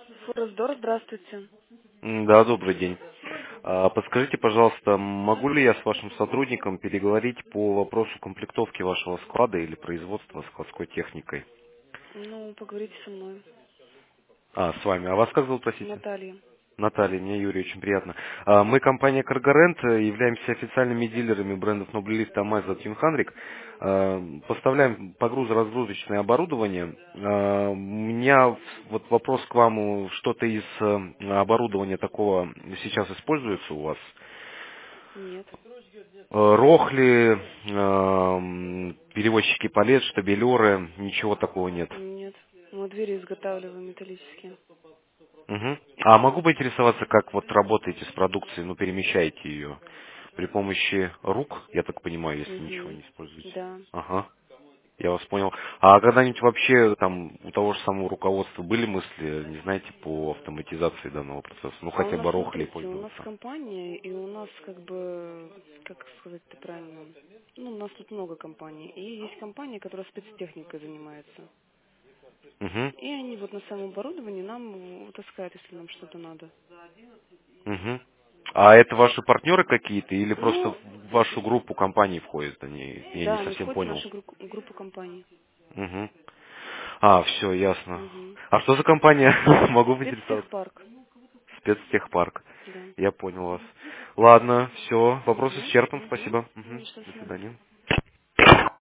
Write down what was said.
Форестдор, здравствуйте. Да, добрый день. Подскажите, пожалуйста, могу ли я с вашим сотрудником переговорить по вопросу комплектовки вашего склада или производства складской техникой? Ну, поговорите со мной. С вами. А вас как зовут, простите? Наталья. Наталья, мне Юрий, очень приятно. Мы компания Cargorent, являемся официальными дилерами брендов Noblelist, Amaz, Тюнханрик. Поставляем погрузо-разгрузочное оборудование. У меня вот вопрос к вам, что-то из оборудования такого сейчас используется у вас? Нет. Рохли, перевозчики палет, штабелеры, ничего такого нет. Нет. Мы двери изготавливаем металлические. Мгм. А могу поинтересоваться, как вот работаете с продукцией, ну, перемещаете ее при помощи рук, я так понимаю, если ничего Угу. не используете? Да. Ага, я вас понял. А когда-нибудь вообще там у того же самого руководства были мысли, не знаете, по автоматизации данного процесса? Ну, А у хотя нас, бы рохли смотрите, у нас пользоваться. компания, и у нас как бы, как сказать-то правильно, ну, у нас тут много компаний. И есть компания, которая спецтехникой занимается. Угу, И они вот на самом оборудовании нам таскают, если нам что-то надо. угу. А это ваши партнеры какие-то или просто Ну, в вашу группу компаний входят они? Я не да, они совсем входят в понял. нашу группу компаний. Угу. Все, ясно. Угу. А что за компания? Могу поинтересоваться. Спецтехпарк. Спецтехпарк. Да. Я понял вас. Ладно, все, вопрос Угу. исчерпан, Угу. спасибо. Не, Мгм. что, до До свидания. свидания.